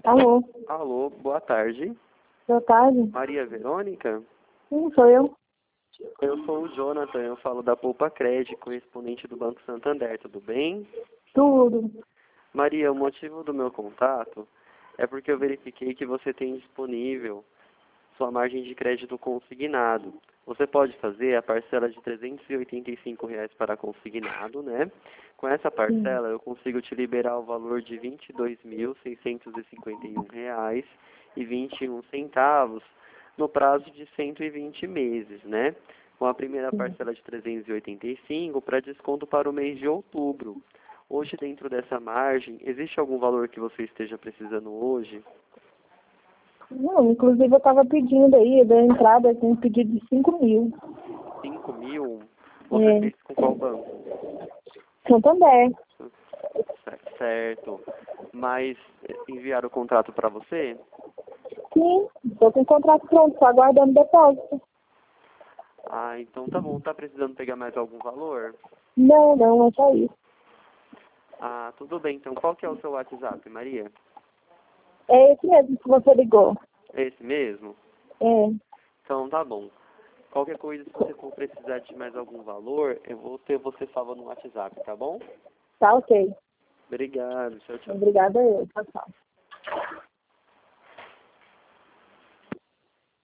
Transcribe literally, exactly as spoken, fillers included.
Alô, Alô, boa tarde. boa tarde. Maria Verônica? Sim, sou eu. Eu sou o Jonathan, eu falo da Poupa Cred, correspondente do Banco Santander, tudo bem? Tudo. Maria, o motivo do meu contato é porque eu verifiquei que você tem disponível sua margem de crédito consignado. Você pode fazer a parcela de trezentos e oitenta e cinco reais para consignado, né? Com essa Sim. parcela, eu consigo te liberar o valor de vinte e dois mil seiscentos e cinquenta e um reais e vinte e um centavos no prazo de cento e vinte meses, né? Com a primeira Sim. parcela de trezentos e oitenta e cinco para desconto para o mês de outubro. Hoje, dentro dessa margem, existe algum valor que você esteja precisando hoje? Não, inclusive eu estava pedindo aí, da entrada, tem um pedido de cinco mil. cinco mil? Você É. fez com qual banco? Santander. Certo. Mas enviaram o contrato para você? Sim, estou com o contrato pronto, só aguardando depósito. Ah, então tá bom. Tá precisando pegar mais algum valor? Não, não, é só isso. Ah, tudo bem. Então qual que é o seu WhatsApp, Maria? É esse mesmo que você ligou. É esse mesmo? É. Então tá bom. Qualquer coisa, se você for precisar de mais algum valor, eu vou ter você salvo no WhatsApp, tá bom? Tá ok. Obrigado. Tchau, tchau. Obrigada eu. Tchau, tchau.